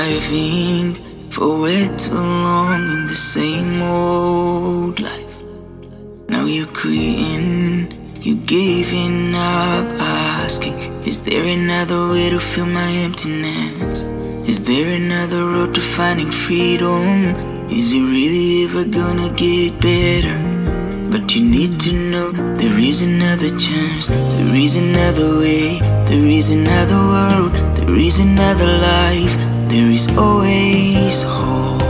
striving for way too long in the same old life. Now you're quitting, you're giving up, asking, is there another way to fill my emptiness? Is there another road to finding freedom? Is it really ever gonna get better? But you need to know there is another chance, there is another way, there is another world, there is another life, there is always hope.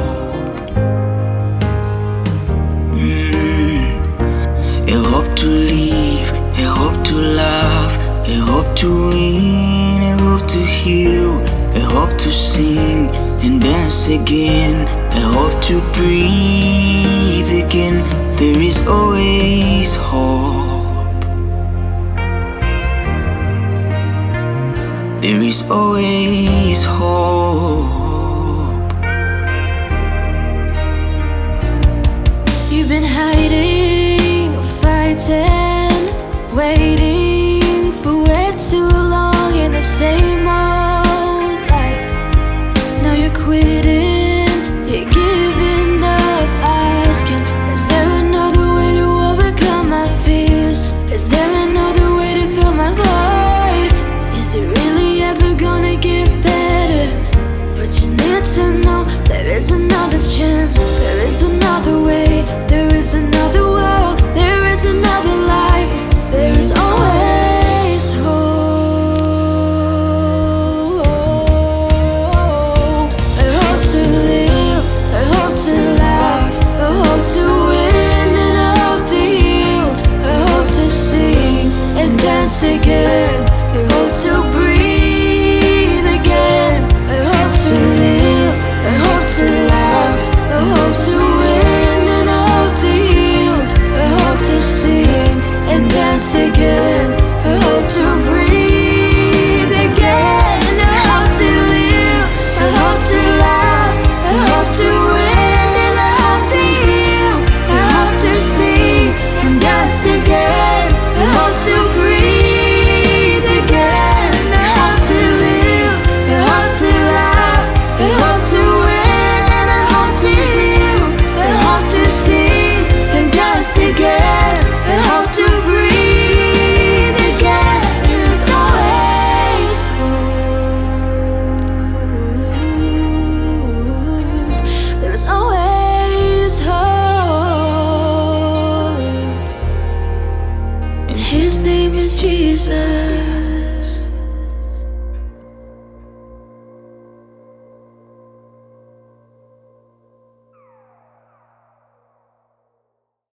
A hope to live, a hope to laugh, a hope to win, a hope to heal, a hope to sing and dance again, a hope to breathe again. There is always hope. There is always hope. You've been hiding, fighting, waiting for way too long in the same old life. Now you're quitting, you're giving up, asking, is there another way to overcome my fears? Is there another way to fill my void? Is it really ever gonna get better? But you need to know there is another chance, there is another way.